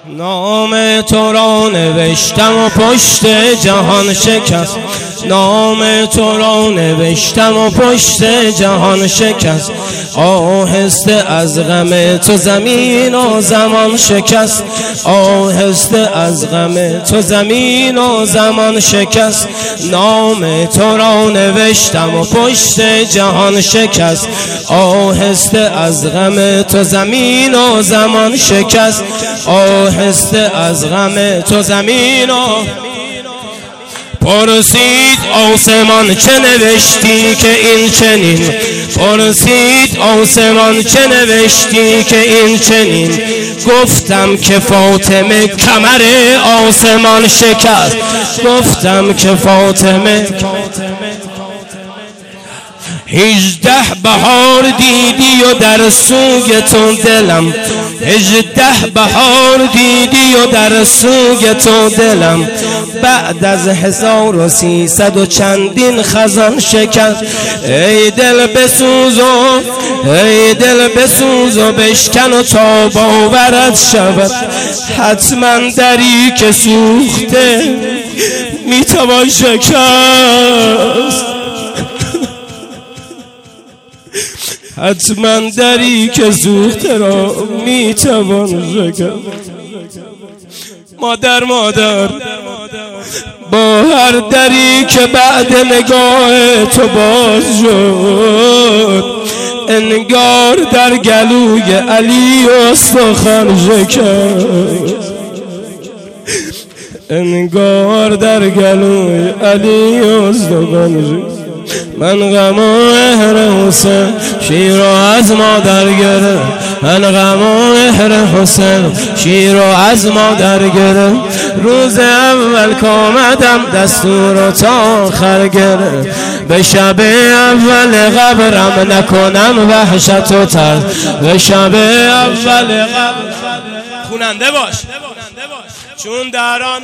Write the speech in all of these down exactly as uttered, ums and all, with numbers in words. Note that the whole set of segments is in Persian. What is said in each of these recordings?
نام تو را نوشتم و پشت جهان شکست، نام تو را نوشتم و پشت جهان شکست. آهسته از غم تو زمین و زمان شکست، آهسته از غم تو زمین و زمان شکست. نام تو را نوشتم و پشت جهان شکست، آهسته از غم تو زمین و زمان شکست. آهسته از غم تو زمین و پرسید آسمان چه نوشتی که این چنین، پرسید آسمان چه نوشتی که این چنین. گفتم که فاطمه کمر آسمان شکست، گفتم که فاطمه هجده بهار دیدی و در سوی تو دلم، هجده بهار دیدی و در سوی تو دلم. بعد از هزار و سیصد و چندین خزان شکست. ای دل بسوز و ای دل بسوز و بشکن و تا باورت شود، حتما دری که سوخته میتوان شکست، حتما دری که سوخته را میتوان شکست. مادر مادر با هر دری که بعد نگاه تو باز شد، انگار در گلوی علی استخوان شکست، انگار در گلوی علی استخوان شکست. من غم و مهر حسین شیر رو از مادر گرفت، من غم و مهر حسین شیر رو از مادر گرفت. روز اول که آمدم دستور رو تا آخر گرفت، به شب اول قبرم نکنم وحشت و ترس، به شب اول قبرم خوننده باش چون در آن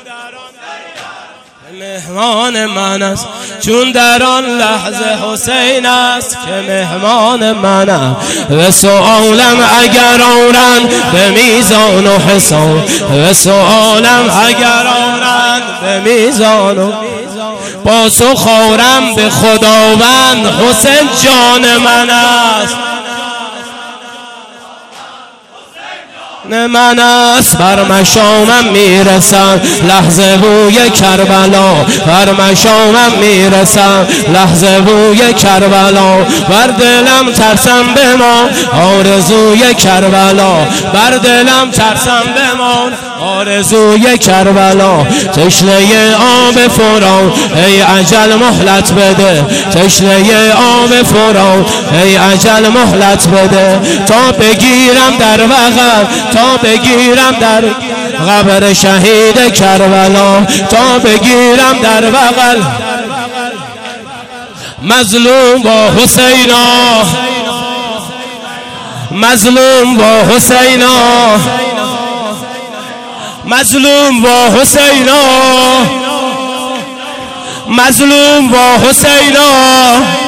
مهمان من است، چون در آن لحظه حسین است که مهمان من است. و سؤالم اگر آرند به میزان و حساب، و سؤالم اگر آرند به میزان و پاسخ خورم به خداوند حسین جان من است، من است. بر مشامم میرسم لحظه بوی کربلا، بر مشامم میرسم لحظه بوی کربلا. بر دلم ترسم بمان آرزوی کربلا، بر دلم ترسم بمان آرزوی کربلا. تشنه آب فرات ای اجل مهلت بده، تشنه آب فرات ای اجل مهلت بده. تا بگیرم در وقت، تا بگیرم در قبر شهید کربلا، تا بگیرم در بغل مظلوم با حسینا، مظلوم با حسینا، مظلوم با حسینا، مظلوم با حسینا.